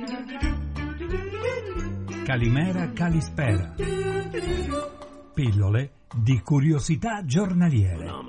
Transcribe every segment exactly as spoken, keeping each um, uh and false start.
Calimera Calispera. Pillole di curiosità giornaliere.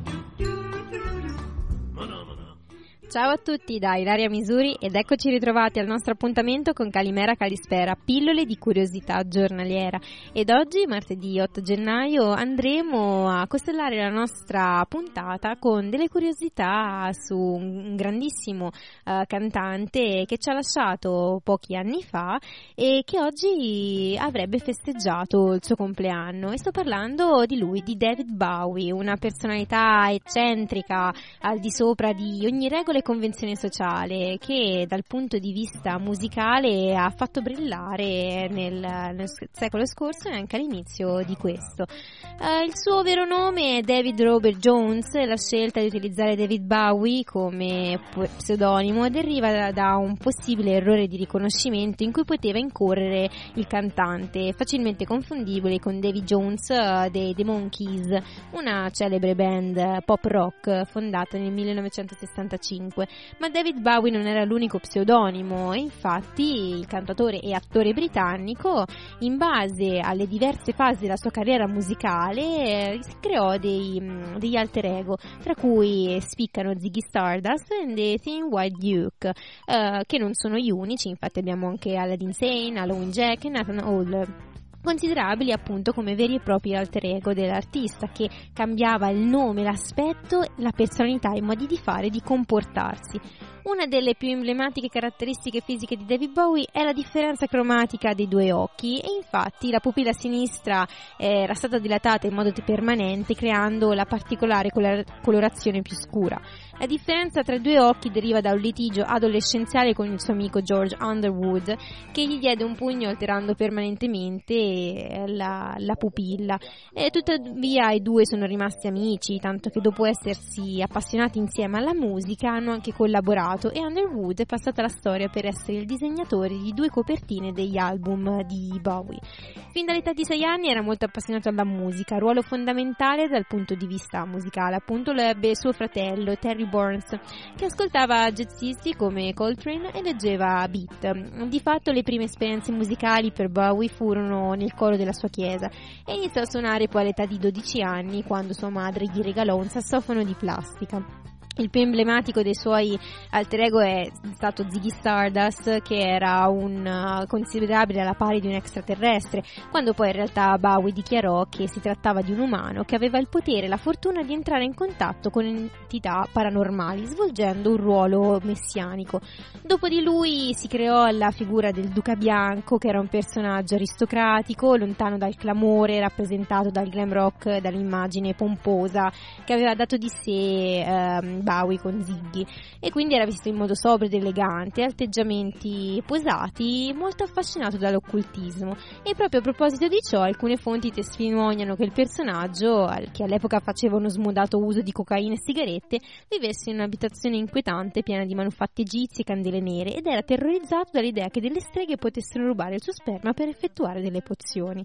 Ciao a tutti da Ilaria Misuri ed eccoci ritrovati al nostro appuntamento con Calimera Calispera, pillole di curiosità giornaliera. Ed oggi, martedì otto gennaio, andremo a costellare la nostra puntata con delle curiosità su un grandissimo uh, cantante che ci ha lasciato pochi anni fa e che oggi avrebbe festeggiato il suo compleanno. E sto parlando di lui, di David Bowie, una personalità eccentrica al di sopra di ogni regola e convenzione sociale, che dal punto di vista musicale ha fatto brillare nel, nel secolo scorso e anche all'inizio di questo. Uh, il suo vero nome è David Robert Jones. La scelta di utilizzare David Bowie come pseudonimo deriva da, da un possibile errore di riconoscimento in cui poteva incorrere il cantante, facilmente confondibile con Davy Jones uh, dei The Monkees, una celebre band pop rock fondata nel millenovecentosessantacinque. Ma David Bowie non era l'unico pseudonimo e infatti il cantautore e attore britannico, in base alle diverse fasi della sua carriera musicale, si creò dei, degli alter ego, tra cui spiccano Ziggy Stardust e The Thin White Duke, eh, che non sono gli unici. Infatti abbiamo anche Aladdin Sane, Halloween Jack e Nathan Hall, considerabili appunto come veri e propri alter ego dell'artista, che cambiava il nome, l'aspetto, la personalità e i modi di fare e di comportarsi. Una delle più emblematiche caratteristiche fisiche di David Bowie è la differenza cromatica dei due occhi, e infatti la pupilla sinistra era stata dilatata in modo permanente, creando la particolare colorazione più scura. La differenza tra i due occhi deriva da un litigio adolescenziale con il suo amico George Underwood, che gli diede un pugno alterando permanentemente la, la pupilla. E tuttavia i due sono rimasti amici, tanto che dopo essersi appassionati insieme alla musica hanno anche collaborato, e Underwood è passata alla storia per essere il disegnatore di due copertine degli album di Bowie. Fin dall'età di sei anni era molto appassionato alla musica, ruolo fondamentale dal punto di vista musicale appunto lo ebbe suo fratello Terry Burns, che ascoltava jazzisti come Coltrane e leggeva beat. Di fatto le prime esperienze musicali per Bowie furono nel coro della sua chiesa, e iniziò a suonare poi all'età di dodici anni, quando sua madre gli regalò un sassofono di plastica. Il più emblematico dei suoi alter ego è stato Ziggy Stardust, che era un uh, considerabile alla pari di un extraterrestre, quando poi in realtà Bowie dichiarò che si trattava di un umano che aveva il potere e la fortuna di entrare in contatto con entità paranormali, svolgendo un ruolo messianico. Dopo di lui si creò la figura del Duca Bianco, che era un personaggio aristocratico, lontano dal clamore rappresentato dal glam rock, dall'immagine pomposa che aveva dato di sé um, Bowie con Ziggy, e quindi era visto in modo sobrio ed elegante, atteggiamenti posati, molto affascinato dall'occultismo. E proprio a proposito di ciò, alcune fonti testimoniano che il personaggio, che all'epoca faceva uno smodato uso di cocaina e sigarette, vivesse in un'abitazione inquietante piena di manufatti egizi e candele nere, ed era terrorizzato dall'idea che delle streghe potessero rubare il suo sperma per effettuare delle pozioni.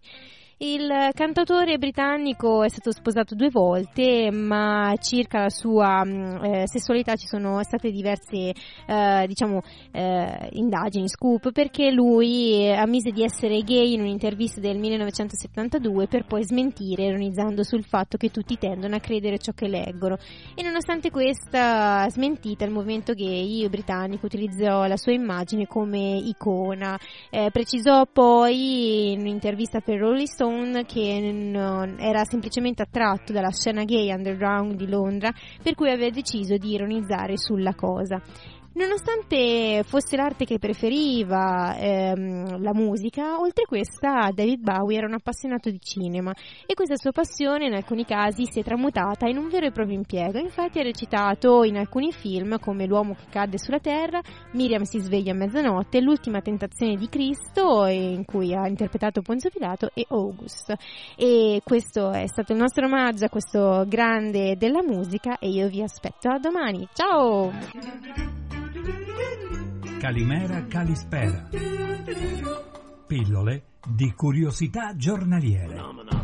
Il cantautore britannico è stato sposato due volte, ma circa la sua eh, sessualità ci sono state diverse eh, diciamo eh, indagini, scoop, perché lui ammise di essere gay in un'intervista del millenovecentosettantadue, per poi smentire ironizzando sul fatto che tutti tendono a credere ciò che leggono. E nonostante questa smentita, il movimento gay britannico utilizzò la sua immagine come icona. Eh, precisò poi in un'intervista per Rolling Stone che non era semplicemente attratto dalla scena gay underground di Londra, per cui aveva deciso di ironizzare sulla cosa. Nonostante fosse l'arte che preferiva, ehm, la musica, oltre questa David Bowie era un appassionato di cinema, e questa sua passione in alcuni casi si è tramutata in un vero e proprio impiego. Infatti ha recitato in alcuni film come L'uomo che cadde sulla terra, Miriam si sveglia a mezzanotte, L'ultima tentazione di Cristo, in cui ha interpretato Ponzio Pilato, e August. E questo è stato il nostro omaggio a questo grande della musica, e io vi aspetto a domani. Ciao! Calimera Calispera. Pillole di curiosità giornaliere.